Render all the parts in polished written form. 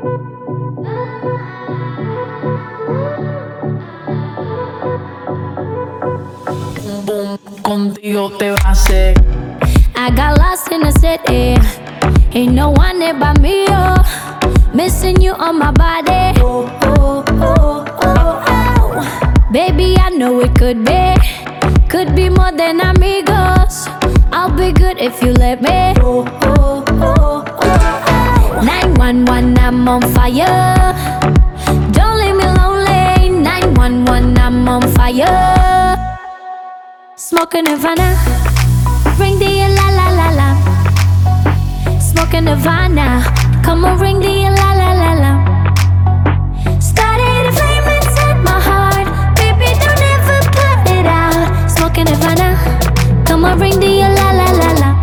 Boom, boom, contigo te va a hacer. I got lost in the city. Ain't no one there but me, oh. Missing you on my body. Oh, oh, oh, oh, oh. Baby, I know it could be more than amigos. I'll be good if you let me. Oh, oh, oh, oh. 911, I'm on fire. Don't leave me lonely. 911, I'm on fire. Smoking Havana, ring the la la la la. Smoking Havana, come on, ring the la la la la. Started a flame inside my heart, baby, don't ever put it out. Smoking Havana, come on, ring the la la la la.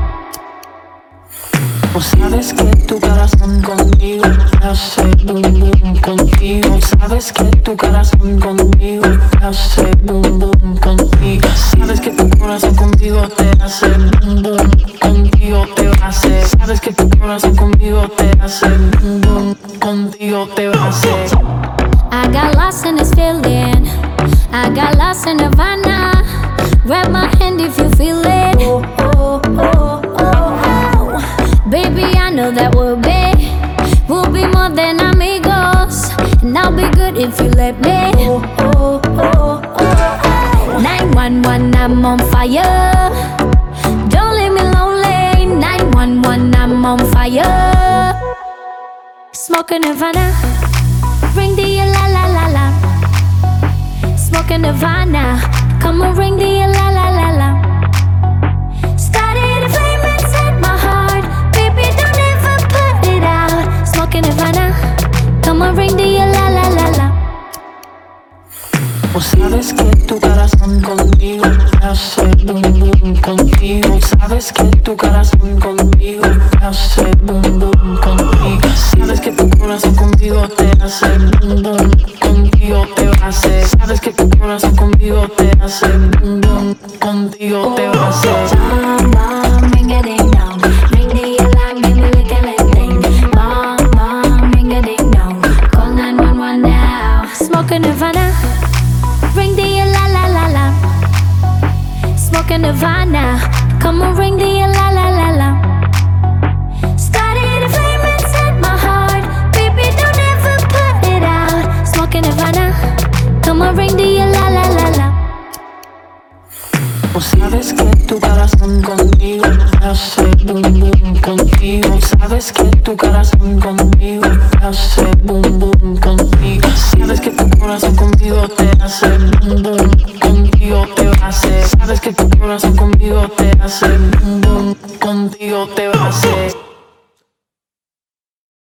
Sabes que tu corazón conmigo hace boom boom contigo. Sabes que tu corazón conmigo hace boom boom contigo. Sabes que tu corazón contigo te hace boom boom contigo te va a hacer. Sabes que tu corazón conmigo te hace boom boom contigo te va a hacer. I got lost in this feeling. I got lost in Havana. Grab my hand if you feel it. Oh, oh, oh, oh, oh. Baby, I know that we'll be more than amigos. And I'll be good if you let me. Oh, oh, oh, oh. 911, I'm on fire. Don't leave me lonely. 911, I'm on fire. Smoking Havana, ring the la la la la. Smoking Havana, come on, ring the la la la la. Started a flame inside my heart, baby, don't ever put it out. Smoking Havana, come on, ring the la la la la. Sabes que tu corazón conmigo hace boom boom contigo. Sabes que tu corazón conmigo hace boom boom contigo. Sabes que tu corazón contigo te hace boom boom contigo te va a hacer. Sabes que tu corazón conmigo te hace boom boom contigo te va a hacer. Bam bam, ring a ding dong, ring the alarm, give me like a little thing. Bam bam, ring a ding dong, call 911 now. Smoking Havana, ring the la la la la. Smoking Havana, come on, ring the la la la la. Started a flame inside my heart, baby, don't ever put it out. Smoking Havana, come on, ring the la la la la. Sabes que tu corazón conmigo hace boom boom contigo. Sabes que tu corazón conmigo hace boom boom contigo. Sabes que tu corazón conmigo te hace boom boom contigo te va a hacer. Sabes que tu corazón conmigo te hace boom boom